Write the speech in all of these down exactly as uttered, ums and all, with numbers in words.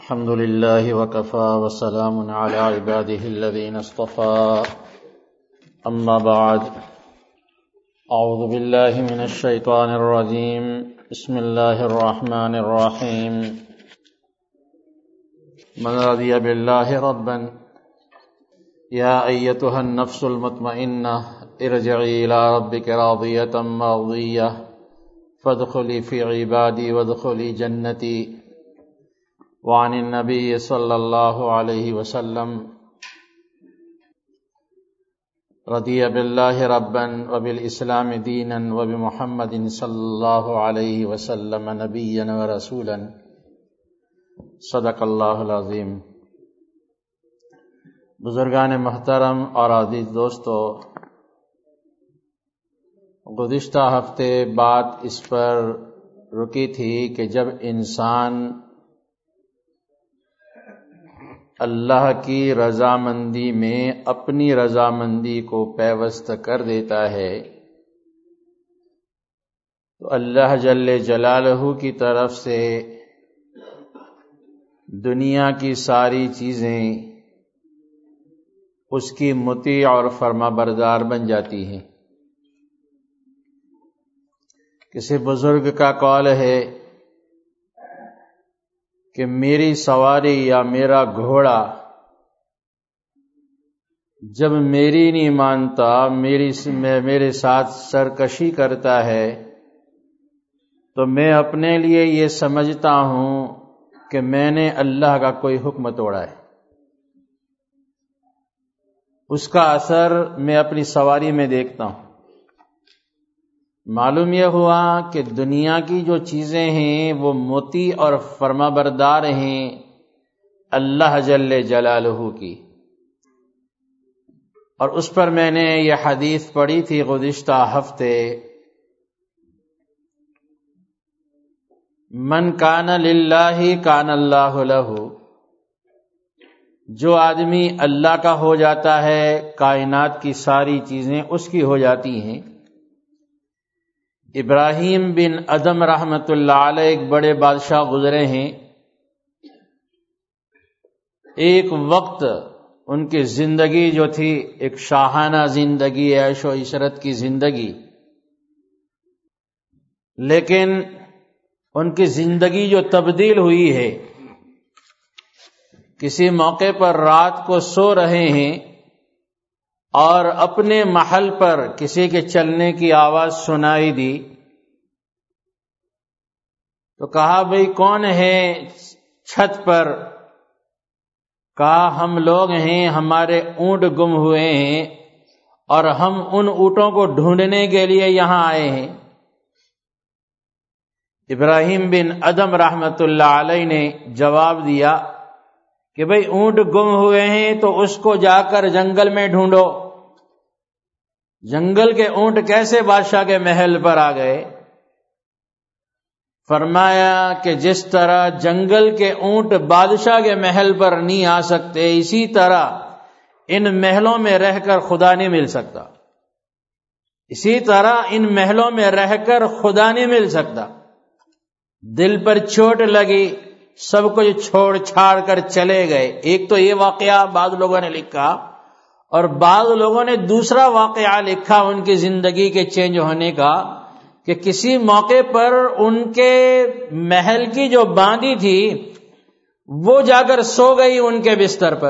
الحمد لله وكفى وسلام على عباده الذين اصطفى أما بعد أعوذ بالله من الشيطان الرجيم بسم الله الرحمن الرحيم من رضي بالله ربا يا أيتها النفس المطمئنة ارجعي إلى ربك راضية مرضية فادخلي في عبادي وادخلي جنتي وعن النبي صلی اللہ علیہ وسلم رضی باللہ ربا وبالاسلام دینا وبمحمد صلی اللہ علیہ وسلم نبیا ورسولا صدق اللہ العظیم۔ بزرگان محترم اور عزیز دوستو، گزشتہ ہفتے بات اس پر رکی تھی کہ جب انسان اللہ کی رضامندی میں اپنی رضامندی کو پیوست کر دیتا ہے تو اللہ جل جلالہ کی طرف سے دنیا کی ساری چیزیں اس کی مطیع اور فرما بردار بن جاتی ہیں۔ کسی بزرگ کا قول ہے کہ میری سواری یا میرا گھوڑا جب میری نہیں مانتا، میری میرے ساتھ سرکشی کرتا ہے تو میں اپنے لیے یہ سمجھتا ہوں کہ میں نے اللہ کا کوئی حکم توڑا ہے۔ اس کا اثر میں اپنی سواری میں دیکھتا ہوں۔ معلوم یہ ہوا کہ دنیا کی جو چیزیں ہیں وہ مطیع اور فرما بردار ہیں اللہ جل جلالہ کی، اور اس پر میں نے یہ حدیث پڑھی تھی گزشتہ ہفتے، من کان للہ کان اللہ لہ۔ جو آدمی اللہ کا ہو جاتا ہے کائنات کی ساری چیزیں اس کی ہو جاتی ہیں۔ ابراہیم بن ادم رحمۃ اللہ علیہ ایک بڑے بادشاہ گزرے ہیں۔ ایک وقت ان کی زندگی جو تھی ایک شاہانہ زندگی، عیش و عشرت کی زندگی، لیکن ان کی زندگی جو تبدیل ہوئی ہے، کسی موقع پر رات کو سو رہے ہیں اور اپنے محل پر کسی کے چلنے کی آواز سنائی دی تو کہا بھئی کون ہے چھت پر؟ کہا ہم لوگ ہیں، ہمارے اونٹ گم ہوئے ہیں اور ہم ان اونٹوں کو ڈھونڈنے کے لیے یہاں آئے ہیں۔ ابراہیم بن ادم رحمت اللہ علیہ نے جواب دیا کہ بھئی اونٹ گم ہوئے ہیں تو اس کو جا کر جنگل میں ڈھونڈو۔ جنگل کے اونٹ کیسے بادشاہ کے محل پر آ گئے؟ فرمایا کہ جس طرح جنگل کے اونٹ بادشاہ کے محل پر نہیں آ سکتے، اسی طرح ان محلوں میں رہ کر خدا نہیں مل سکتا، اسی طرح ان محلوں میں رہ کر خدا نہیں مل سکتا۔ دل پر چوٹ لگی، سب کچھ چھوڑ چھاڑ کر چلے گئے۔ ایک تو یہ واقعہ بعض لوگوں نے لکھا، اور بعض لوگوں نے دوسرا واقعہ لکھا ان کی زندگی کے چینج ہونے کا، کہ کسی موقع پر ان کے محل کی جو باندی تھی وہ جا کر سو گئی ان کے بستر پر۔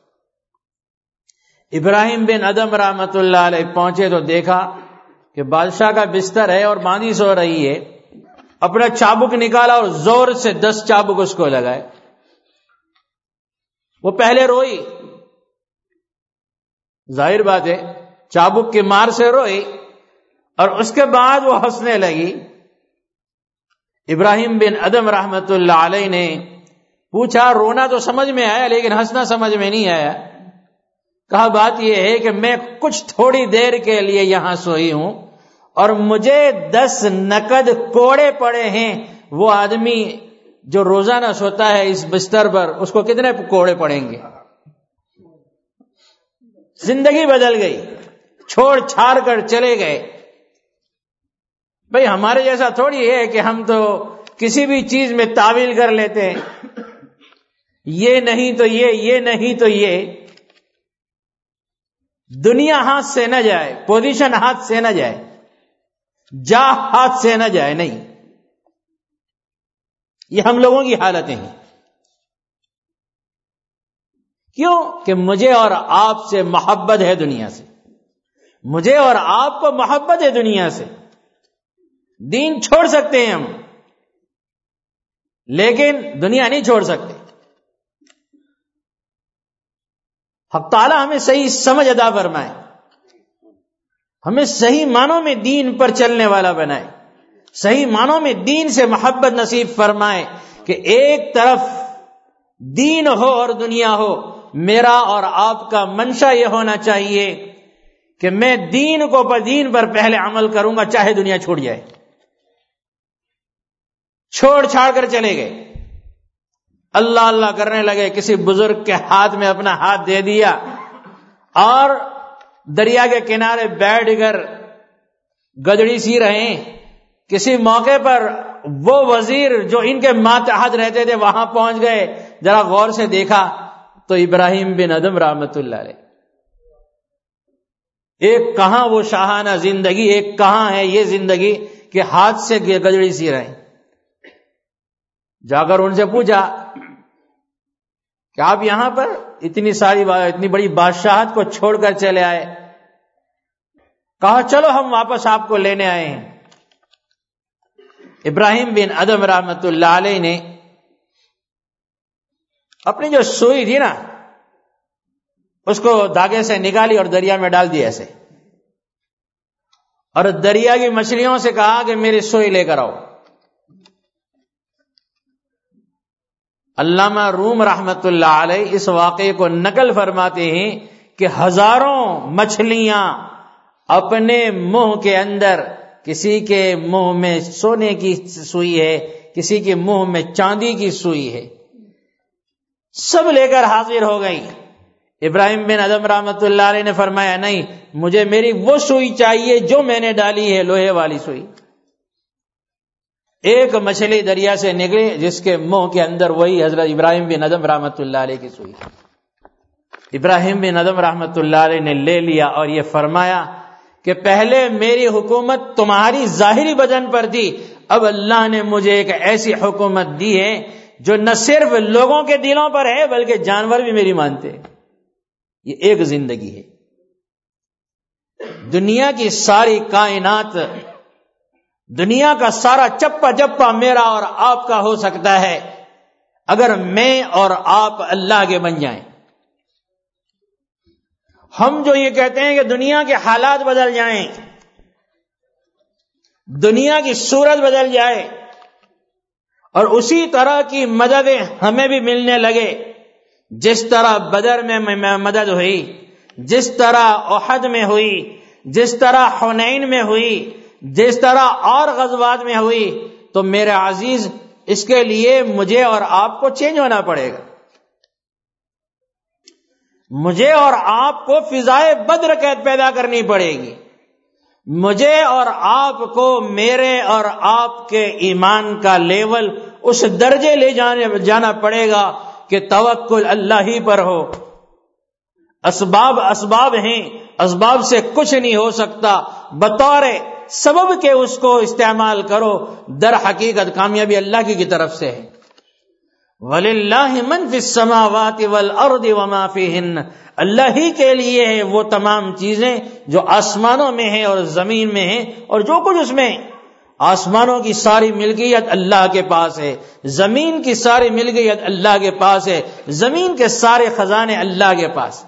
ابراہیم بن ادم رحمت اللہ علیہ پہنچے تو دیکھا کہ بادشاہ کا بستر ہے اور باندی سو رہی ہے۔ اپنا چابک نکالا اور زور سے دس چابک اس کو لگائے۔ وہ پہلے روئی، ظاہر بات ہے چابک کی مار سے روئی، اور اس کے بعد وہ ہنسنے لگی۔ ابراہیم بن ادم رحمت اللہ علیہ نے پوچھا رونا تو سمجھ میں آیا لیکن ہنسنا سمجھ میں نہیں آیا۔ کہا بات یہ ہے کہ میں کچھ تھوڑی دیر کے لیے یہاں سوئی ہوں اور مجھے دس نقد کوڑے پڑے ہیں۔ وہ آدمی جو روزانہ سوتا ہے اس بستر پر، اس کو کتنے کوڑے پڑیں گے؟ زندگی بدل گئی، چھوڑ چھاڑ کر چلے گئے۔ بھئی ہمارے جیسا تھوڑی ہے کہ ہم تو کسی بھی چیز میں تعویل کر لیتے ہیں۔ یہ نہیں تو یہ یہ نہیں تو یہ، دنیا ہاتھ سے نہ جائے، پوزیشن ہاتھ سے نہ جائے، جاہ ہاتھ سے نہ جائے، نہیں، یہ ہم لوگوں کی حالتیں ہیں۔ کیوں کہ مجھے اور آپ سے محبت ہے دنیا سے، مجھے اور آپ کو محبت ہے دنیا سے، دین چھوڑ سکتے ہیں ہم لیکن دنیا نہیں چھوڑ سکتے۔ حق تعالی ہمیں صحیح سمجھ عطا فرمائے، ہمیں صحیح معنوں میں دین پر چلنے والا بنائے، صحیح معنوں میں دین سے محبت نصیب فرمائے کہ ایک طرف دین ہو اور دنیا ہو۔ میرا اور آپ کا منشا یہ ہونا چاہیے کہ میں دین کو پر دین پر پہلے عمل کروں گا چاہے دنیا چھوڑ جائے۔ چھوڑ چھاڑ کر چلے گئے، اللہ اللہ کرنے لگے، کسی بزرگ کے ہاتھ میں اپنا ہاتھ دے دیا اور دریا کے کنارے بیٹھ کر گدڑی سی رہے ہیں۔ کسی موقع پر وہ وزیر جو ان کے ماتحت رہتے تھے وہاں پہنچ گئے، ذرا غور سے دیکھا تو ابراہیم بن ادم رحمت اللہ علیہ، ایک کہاں وہ شاہانہ زندگی، ایک کہاں ہے یہ زندگی کہ ہاتھ سے گدڑی سی رہے ہیں۔ جا کر ان سے پوچھا کہ آپ یہاں پر اتنی ساری اتنی بڑی بادشاہت کو چھوڑ کر چلے آئے؟ کہا چلو ہم واپس آپ کو لینے آئے ہیں۔ ابراہیم بن ادم رحمت اللہ علیہ نے اپنی جو سوئی تھی نا اس کو دھاگے سے نکالی اور دریا میں ڈال دیا ایسے، اور دریا کی مچھلیوں سے کہا کہ میری سوئی لے کر آؤ۔ علامہ روم رحمت اللہ علیہ اس واقعے کو نقل فرماتے ہیں کہ ہزاروں مچھلیاں اپنے منہ کے اندر، کسی کے منہ میں سونے کی سوئی ہے، کسی کے منہ میں چاندی کی سوئی ہے، سب لے کر حاضر ہو گئی۔ ابراہیم بن ادم رحمت اللہ علیہ نے فرمایا نہیں، مجھے میری وہ سوئی چاہیے جو میں نے ڈالی ہے، لوہے والی سوئی۔ ایک مچھلی دریا سے نکلی جس کے منہ کے اندر وہی حضرت ابراہیم بن ادم رحمت اللہ علیہ کی سوئی۔ ابراہیم بن ادم رحمت اللہ علیہ نے لے لیا اور یہ فرمایا کہ پہلے میری حکومت تمہاری ظاہری بدن پر تھی، اب اللہ نے مجھے ایک ایسی حکومت دی ہے جو نہ صرف لوگوں کے دلوں پر ہے بلکہ جانور بھی میری مانتے ہیں۔ یہ ایک زندگی ہے۔ دنیا کی ساری کائنات، دنیا کا سارا چپا چپا میرا اور آپ کا ہو سکتا ہے اگر میں اور آپ اللہ کے بن جائیں۔ ہم جو یہ کہتے ہیں کہ دنیا کے حالات بدل جائیں، دنیا کی صورت بدل جائے اور اسی طرح کی مددیں ہمیں بھی ملنے لگے، جس طرح بدر میں مدد ہوئی، جس طرح احد میں ہوئی، جس طرح حنین میں ہوئی، جس طرح اور غزوات میں ہوئی، تو میرے عزیز اس کے لیے مجھے اور آپ کو چینج ہونا پڑے گا۔ مجھے اور آپ کو فضائے بدر قید پیدا کرنی پڑے گی، مجھے اور آپ کو میرے اور آپ کے ایمان کا لیول اس درجے لے جانے جانا پڑے گا کہ توکل اللہ ہی پر ہو۔ اسباب اسباب ہیں، اسباب سے کچھ نہیں ہو سکتا، بطور سبب کے اس کو استعمال کرو، در حقیقت کامیابی اللہ کی کی طرف سے ہے۔ وَلِلَّهِ مَنْ فِي السَّمَاوَاتِ وَالْأَرْضِ وَمَا فِيهِنَّ، اللہ ہی کے لیے ہے وہ تمام چیزیں جو آسمانوں میں ہیں اور زمین میں ہیں اور جو کچھ اس میں ہے۔ آسمانوں کی ساری ملکیت اللہ کے پاس ہے، زمین کی ساری ملکیت اللہ کے پاس ہے، زمین کے سارے خزانے اللہ کے پاس۔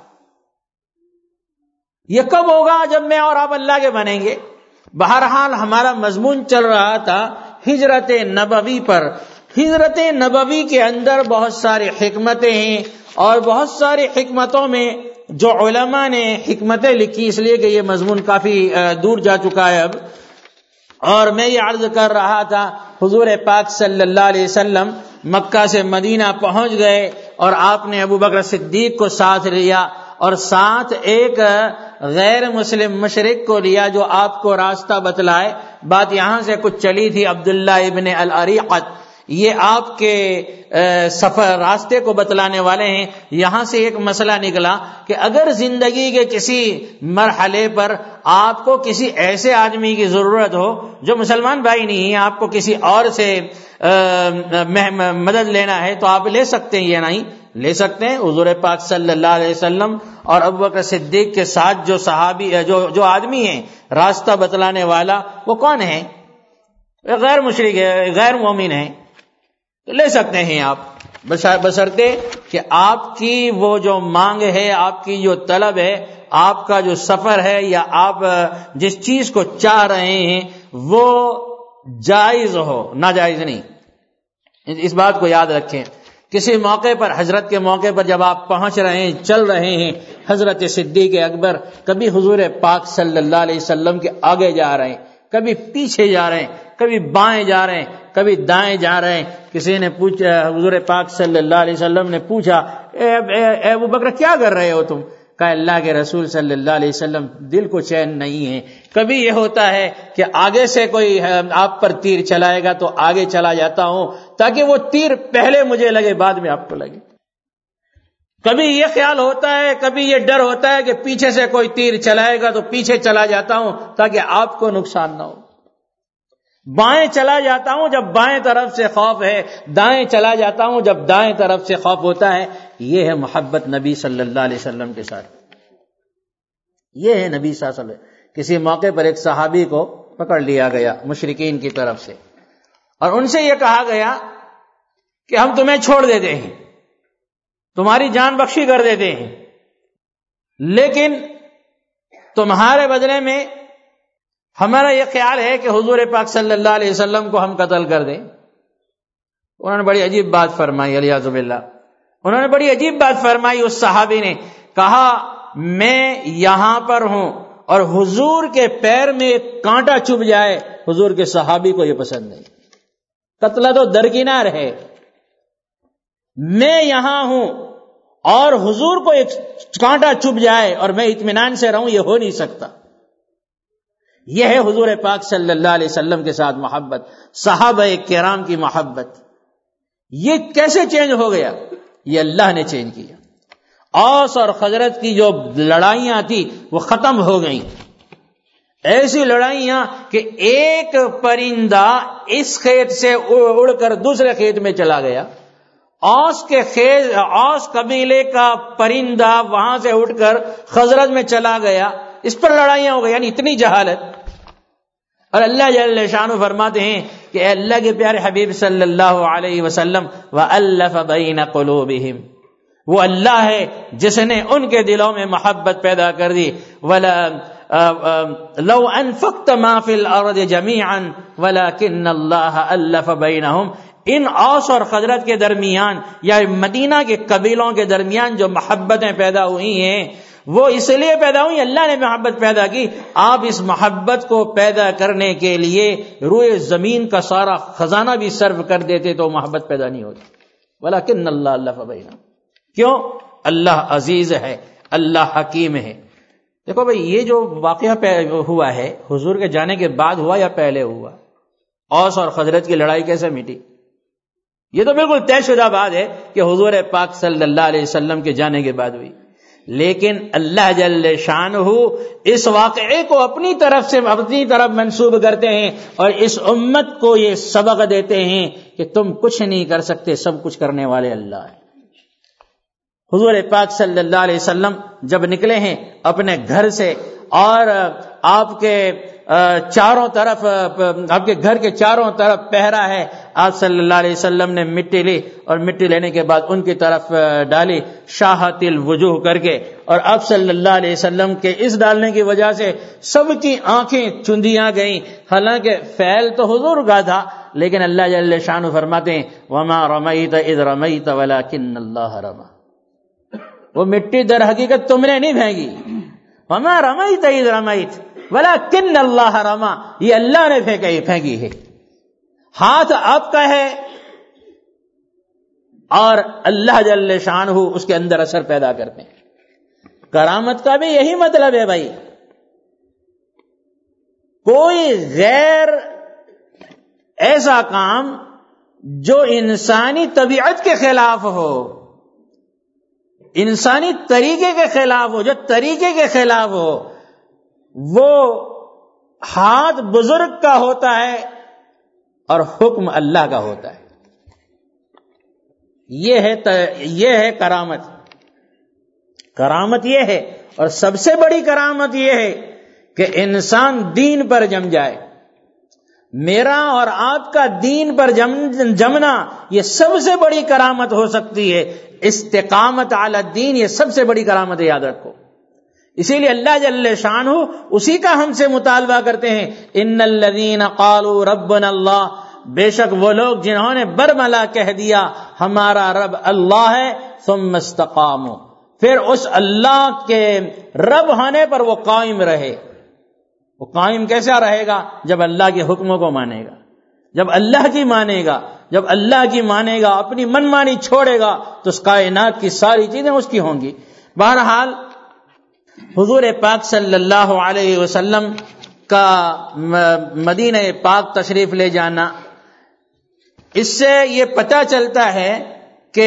یہ کب ہوگا؟ جب میں اور آپ اللہ کے بنیں گے۔ بہرحال ہمارا مضمون چل رہا تھا ہجرت نبوی پر۔ ہجرت نبوی کے اندر بہت ساری حکمتیں ہیں اور بہت ساری حکمتوں میں جو علماء نے حکمتیں لکھی، اس لیے کہ یہ مضمون کافی دور جا چکا ہے اب، اور میں یہ عرض کر رہا تھا حضور پاک صلی اللہ علیہ وسلم مکہ سے مدینہ پہنچ گئے اور آپ نے ابو بکر صدیق کو ساتھ لیا اور ساتھ ایک غیر مسلم مشرک کو لیا جو آپ کو راستہ بتلائے۔ بات یہاں سے کچھ چلی تھی، عبداللہ ابن الاریقت، یہ آپ کے سفر راستے کو بتلانے والے ہیں۔ یہاں سے ایک مسئلہ نکلا کہ اگر زندگی کے کسی مرحلے پر آپ کو کسی ایسے آدمی کی ضرورت ہو جو مسلمان بھائی نہیں ہے، آپ کو کسی اور سے مدد لینا ہے تو آپ لے سکتے ہیں، یہ نہیں لے سکتے ہیں۔ حضور پاک صلی اللہ علیہ وسلم اور ابوبکر صدیق کے ساتھ جو صحابی جو جو آدمی ہیں راستہ بتلانے والا، وہ کون ہے؟ غیر مشرک ہے، غیر مومن ہے، لے سکتے ہیں آپ، بشرطے کہ آپ کی وہ جو مانگ ہے، آپ کی جو طلب ہے، آپ کا جو سفر ہے، یا آپ جس چیز کو چاہ رہے ہیں وہ جائز ہو، ناجائز نہیں۔ اس بات کو یاد رکھیں۔ کسی موقع پر، حضرت کے موقع پر جب آپ پہنچ رہے ہیں، چل رہے ہیں، حضرت صدیق اکبر کبھی حضور پاک صلی اللہ علیہ وسلم کے آگے جا رہے ہیں، کبھی پیچھے جا رہے ہیں، کبھی بائیں جا رہے ہیں، کبھی دائیں جا رہے ہیں۔ کسی نے پوچھا، حضور پاک صلی اللہ علیہ وسلم نے پوچھا، اے اے ابو بکر کیا کر رہے ہو تم؟ کہا اللہ کے رسول صلی اللہ علیہ وسلم دل کو چین نہیں ہے۔ کبھی یہ ہوتا ہے کہ آگے سے کوئی آپ پر تیر چلائے گا تو آگے چلا جاتا ہوں تاکہ وہ تیر پہلے مجھے لگے بعد میں آپ کو لگے۔ کبھی یہ خیال ہوتا ہے، کبھی یہ ڈر ہوتا ہے کہ پیچھے سے کوئی تیر چلائے گا تو پیچھے چلا جاتا ہوں تاکہ آپ کو نقصان نہ ہو۔ بائیں چلا جاتا ہوں جب بائیں طرف سے خوف ہے، دائیں چلا جاتا ہوں جب دائیں طرف سے خوف ہوتا ہے۔ یہ ہے محبت نبی صلی اللہ علیہ وسلم کے ساتھ، یہ ہے نبی صلی اللہ علیہ وسلم۔ کسی موقع پر ایک صحابی کو پکڑ لیا گیا مشرکین کی طرف سے، اور ان سے یہ کہا گیا کہ ہم تمہیں چھوڑ دیتے ہیں، تمہاری جان بخشی کر دیتے ہیں، لیکن تمہارے بدلے میں ہمارا یہ خیال ہے کہ حضور پاک صلی اللہ علیہ وسلم کو ہم قتل کر دیں۔ انہوں نے بڑی عجیب بات فرمائی، الیاذ باللہ، انہوں نے بڑی عجیب بات فرمائی۔ اس صحابی نے کہا میں یہاں پر ہوں اور حضور کے پیر میں ایک کانٹا چبھ جائے، حضور کے صحابی کو یہ پسند نہیں، قتل تو درکنار ہے، میں یہاں ہوں اور حضور کو ایک کانٹا چبھ جائے اور میں اطمینان سے رہوں، یہ ہو نہیں سکتا۔ یہ ہے حضور پاک صلی اللہ علیہ وسلم کے ساتھ محبت، صحابہ کرام کی محبت۔ یہ کیسے چینج ہو گیا؟ یہ اللہ نے چینج کیا۔ اوس اور خزرج کی جو لڑائیاں تھی وہ ختم ہو گئیں، ایسی لڑائیاں کہ ایک پرندہ اس کھیت سے اڑ کر دوسرے کھیت میں چلا گیا، اوس کے کھیت اوس قبیلے کا پرندہ وہاں سے اٹھ کر خزرج میں چلا گیا، اس پر لڑائیاں ہو گئی، یعنی اتنی جہالت۔ اور اللہ جل شانہ فرماتے ہیں کہ اے اللہ کے پیارے حبیب صلی اللہ علیہ وسلم وَأَلَّفَ بَيْنَ قُلُوبِهِمْ، وہ اللہ ہے جس نے ان کے دلوں میں محبت پیدا کر دی۔ وَلَا لَوْ أَنفَقْتَ مَا فِي الْأَرْضِ جَمِيعًا وَلَكِنَّ اللَّهَ أَلَّفَ بَيْنَهُمْ۔ ان اوس اور خزرج کے درمیان یا مدینہ کے قبیلوں کے درمیان جو محبتیں پیدا ہوئی ہیں وہ اس لیے پیدا ہوئی، اللہ نے محبت پیدا کی۔ آپ اس محبت کو پیدا کرنے کے لیے روئے زمین کا سارا خزانہ بھی صرف کر دیتے تو محبت پیدا نہیں ہوتی۔ وَلَكِنَّ اللَّهَ أَلَّفَ بَيْنَهُمْ۔ کیوں؟ اللہ عزیز ہے، اللہ حکیم ہے۔ دیکھو بھئی، یہ جو واقعہ ہوا ہے حضور کے جانے کے بعد ہوا یا پہلے ہوا؟ اوس اور خزرج کی لڑائی کیسے مٹی؟ یہ تو بالکل طے شدہ بات ہے کہ حضور پاک صلی اللہ علیہ وسلم کے جانے کے بعد ہوئی، لیکن اللہ جل شانہ اس واقعے کو اپنی طرف سے اپنی طرف منسوب کرتے ہیں اور اس امت کو یہ سبق دیتے ہیں کہ تم کچھ نہیں کر سکتے، سب کچھ کرنے والے اللہ ہیں۔ حضور پاک صلی اللہ علیہ وسلم جب نکلے ہیں اپنے گھر سے، اور آپ کے چاروں طرف آپ کے گھر کے چاروں طرف پہرا ہے، آپ صلی اللہ علیہ وسلم نے مٹی لی اور مٹی لینے کے بعد ان کی طرف ڈالی شاہت الوجوہ کر کے، اور آپ صلی اللہ علیہ وسلم کے اس ڈالنے کی وجہ سے سب کی آنکھیں چندیاں گئیں۔ حالانکہ فعل تو حضور کا تھا، لیکن اللہ جل شانہ فرماتے ہیں وَمَا رَمَيْتَ إِذْ رَمَيْتَ وَلَكِنَّ اللَّهَ رَمَى۔ وہ مٹی در حقیقت تم نے نہیں پھینکی، وَمَا رَمَيْتَ إِذْ رَمَيْتَ وَلَكِنَّ اللَّهَ رَمَى، یہ اللہ نے پھینکی پھینکی ہے۔ ہاتھ آپ کا ہے اور اللہ جل شانہ اس کے اندر اثر پیدا کرتے ہیں۔ کرامت کا بھی یہی مطلب ہے بھائی، کوئی غیر ایسا کام جو انسانی طبیعت کے خلاف ہو، انسانی طریقے کے خلاف ہو، جو طریقے کے خلاف ہو، وہ ہاتھ بزرگ کا ہوتا ہے اور حکم اللہ کا ہوتا ہے۔ یہ ہے یہ ہے کرامت۔ کرامت یہ ہے، اور سب سے بڑی کرامت یہ ہے کہ انسان دین پر جم جائے۔ میرا اور آپ کا دین پر جم جمنا یہ سب سے بڑی کرامت ہو سکتی ہے۔ استقامت علی الدین یہ سب سے بڑی کرامت ہے، یاد رکھو۔ اسی لیے اللہ جل شانہ اسی کا ہم سے مطالبہ کرتے ہیں، ان الذین قالوا ربنا اللہ، بے شک وہ لوگ جنہوں نے برملا کہہ دیا ہمارا رب اللہ ہے، ثم استقاموا، پھر اس اللہ کے رب ہونے پر وہ قائم رہے۔ وہ قائم کیسا رہے گا؟ جب اللہ کے حکموں کو مانے گا، جب اللہ کی مانے گا، جب اللہ کی مانے گا، اپنی من مانی چھوڑے گا تو اس کائنات کی ساری چیزیں اس کی ہوں گی۔ بہرحال حضور پاک صلی اللہ علیہ وسلم کا مدینہ پاک تشریف لے جانا، اس سے یہ پتہ چلتا ہے کہ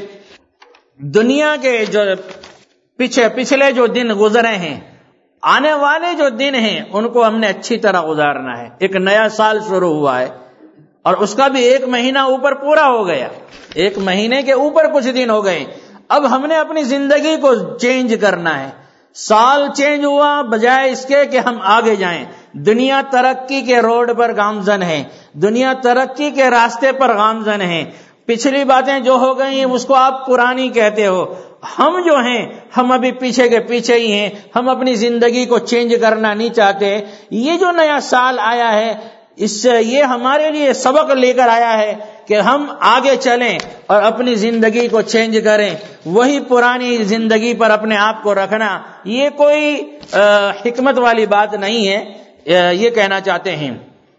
دنیا کے جو پیچھے پچھلے جو دن گزرے ہیں، آنے والے جو دن ہیں ان کو ہم نے اچھی طرح گزارنا ہے۔ ایک نیا سال شروع ہوا ہے اور اس کا بھی ایک مہینہ اوپر پورا ہو گیا، ایک مہینے کے اوپر کچھ دن ہو گئے۔ اب ہم نے اپنی زندگی کو چینج کرنا ہے۔ سال چینج ہوا، بجائے اس کے کہ ہم آگے جائیں، دنیا ترقی کے روڈ پر گامزن ہے، دنیا ترقی کے راستے پر گامزن ہے۔ پچھلی باتیں جو ہو گئی ہیں اس کو آپ پرانی کہتے ہو، ہم جو ہیں ہم ابھی پیچھے کے پیچھے ہی ہیں، ہم اپنی زندگی کو چینج کرنا نہیں چاہتے۔ یہ جو نیا سال آیا ہے اس سے یہ ہمارے لیے سبق لے کر آیا ہے کہ ہم آگے چلیں اور اپنی زندگی کو چینج کریں۔ وہی پرانی زندگی پر اپنے آپ کو رکھنا یہ کوئی حکمت والی بات نہیں ہے، یہ کہنا چاہتے ہیں۔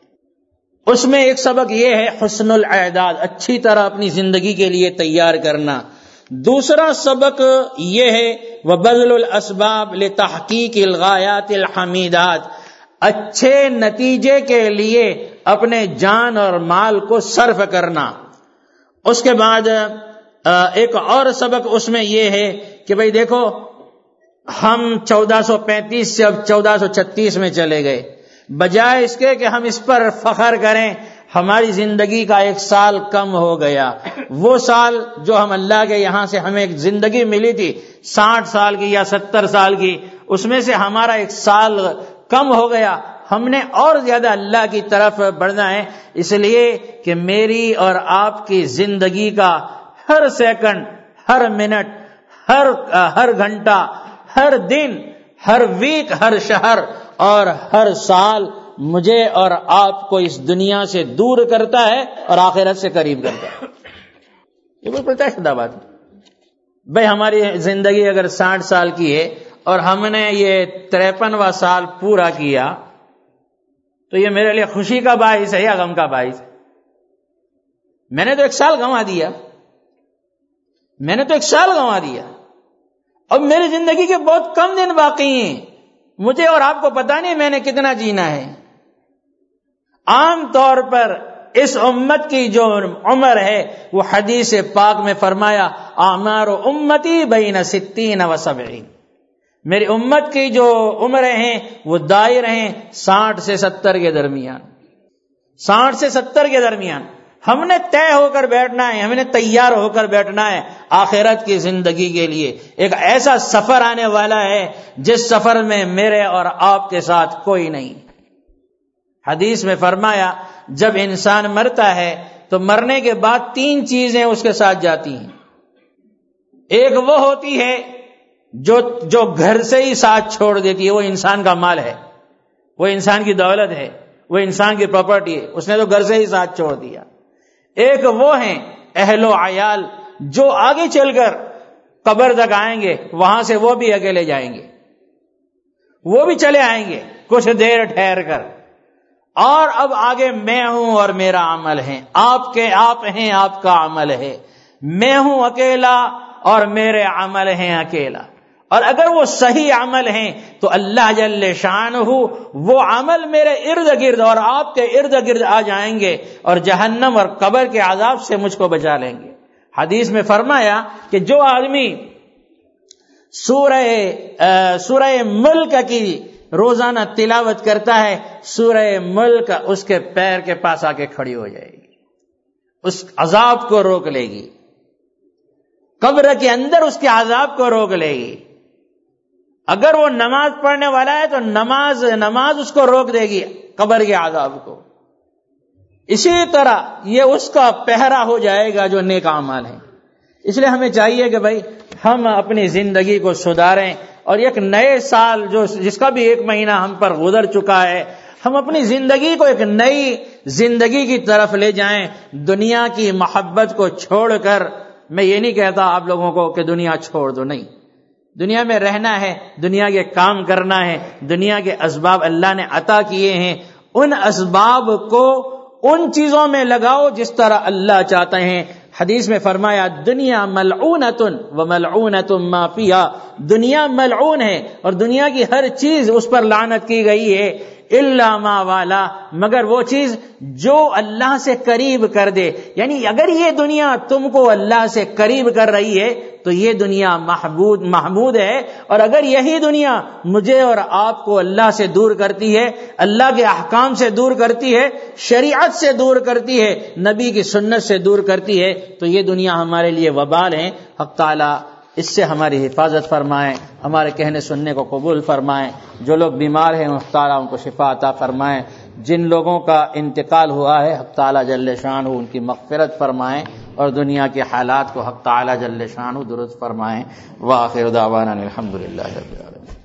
اس میں ایک سبق یہ ہے حسن الاعداد، اچھی طرح اپنی زندگی کے لیے تیار کرنا۔ دوسرا سبق یہ ہے وبذل الاسباب لتحقیق الغایات الحمیدات، اچھے نتیجے کے لیے اپنے جان اور مال کو صرف کرنا۔ اس کے بعد ایک اور سبق اس میں یہ ہے کہ بھئی دیکھو ہم چودہ سو پینتیس سے اب چودہ سو چھتیس میں چلے گئے، بجائے اس کے کہ ہم اس پر فخر کریں ہماری زندگی کا ایک سال کم ہو گیا، وہ سال جو ہم اللہ کے یہاں سے ہمیں ایک زندگی ملی تھی ساٹھ سال کی یا ستر سال کی، اس میں سے ہمارا ایک سال کم ہو گیا، ہم نے اور زیادہ اللہ کی طرف بڑھنا ہے۔ اس لیے کہ میری اور آپ کی زندگی کا ہر سیکنڈ، ہر منٹ، ہر ہر گھنٹہ، ہر دن، ہر ویک، ہر شہر اور ہر سال مجھے اور آپ کو اس دنیا سے دور کرتا ہے اور آخرت سے قریب کرتا ہے۔ یہ کوئی پتہ شدہ بات ہے بھائی، ہماری زندگی اگر ساٹھ سال کی ہے اور ہم نے یہ تریپنواں سال پورا کیا تو یہ میرے لیے خوشی کا باعث ہے یا غم کا باعث ہے؟ میں نے تو ایک سال گنوا دیا، میں نے تو ایک سال گنوا دیا، اب میری زندگی کے بہت کم دن باقی ہیں، مجھے اور آپ کو پتہ نہیں میں نے کتنا جینا ہے۔ عام طور پر اس امت کی جو عمر ہے وہ حدیث پاک میں فرمایا اعمار امتی بین ستین و سبعین، میری امت کی جو عمریں ہیں وہ دائر ہیں ساٹھ سے ستر کے درمیان، ساٹھ سے ستر کے درمیان۔ ہم نے طے ہو کر بیٹھنا ہے، ہم نے تیار ہو کر بیٹھنا ہے آخرت کی زندگی کے لیے۔ ایک ایسا سفر آنے والا ہے جس سفر میں میرے اور آپ کے ساتھ کوئی نہیں۔ حدیث میں فرمایا جب انسان مرتا ہے تو مرنے کے بعد تین چیزیں اس کے ساتھ جاتی ہیں۔ ایک وہ ہوتی ہے جو جو گھر سے ہی ساتھ چھوڑ دیتی ہے، وہ انسان کا مال ہے، وہ انسان کی دولت ہے، وہ انسان کی پراپرٹی ہے، اس نے تو گھر سے ہی ساتھ چھوڑ دیا۔ ایک وہ ہیں اہل و عیال جو آگے چل کر قبر تک آئیں گے، وہاں سے وہ بھی اکیلے جائیں گے، وہ بھی چلے آئیں گے کچھ دیر ٹھہر کر، اور اب آگے میں ہوں اور میرا عمل ہے، آپ کے آپ ہیں، آپ کا عمل ہے، میں ہوں اکیلا اور میرے عمل ہیں اکیلا، اور اگر وہ صحیح عمل ہیں تو اللہ جل شانہ وہ عمل میرے ارد گرد اور آپ کے ارد گرد آ جائیں گے اور جہنم اور قبر کے عذاب سے مجھ کو بچا لیں گے۔ حدیث میں فرمایا کہ جو آدمی سورہ سورہ ملک کی روزانہ تلاوت کرتا ہے، سورہ ملک اس کے پیر کے پاس آ کے کھڑی ہو جائے گی، اس عذاب کو روک لے گی، قبر کے اندر اس کے عذاب کو روک لے گی۔ اگر وہ نماز پڑھنے والا ہے تو نماز نماز اس کو روک دے گی قبر کے عذاب کو۔ اسی طرح یہ اس کا پہرا ہو جائے گا جو نیک اعمال ہیں۔ اس لیے ہمیں چاہیے کہ بھائی ہم اپنی زندگی کو سدھاریں، اور ایک نئے سال جو جس کا بھی ایک مہینہ ہم پر گزر چکا ہے، ہم اپنی زندگی کو ایک نئی زندگی کی طرف لے جائیں، دنیا کی محبت کو چھوڑ کر۔ میں یہ نہیں کہتا آپ لوگوں کو کہ دنیا چھوڑ دو، نہیں، دنیا میں رہنا ہے، دنیا کے کام کرنا ہے، دنیا کے اسباب اللہ نے عطا کیے ہیں، ان اسباب کو ان چیزوں میں لگاؤ جس طرح اللہ چاہتے ہیں۔ حدیث میں فرمایا دنیا ملعونۃ وملعونۃ ما فیہا، دنیا ملعون ہے اور دنیا کی ہر چیز اس پر لعنت کی گئی ہے، الا ما والا، مگر وہ چیز جو اللہ سے قریب کر دے۔ یعنی اگر یہ دنیا تم کو اللہ سے قریب کر رہی ہے تو یہ دنیا محبود محمود ہے، اور اگر یہی دنیا مجھے اور آپ کو اللہ سے دور کرتی ہے، اللہ کے احکام سے دور کرتی ہے، شریعت سے دور کرتی ہے، نبی کی سنت سے دور کرتی ہے، تو یہ دنیا ہمارے لیے وبال ہے۔ حق تعالی اس سے ہماری حفاظت فرمائیں، ہمارے کہنے سننے کو قبول فرمائیں۔ جو لوگ بیمار ہیں حق تعالی ان کو شفا عطا فرمائیں، جن لوگوں کا انتقال ہوا ہے حق تعالی جل شانہ ان کی مغفرت فرمائیں، اور دنیا کے حالات کو حق تعالی جل شانہ درست فرمائیں۔ وآخر دعوانا الحمدللہ رب العالمین۔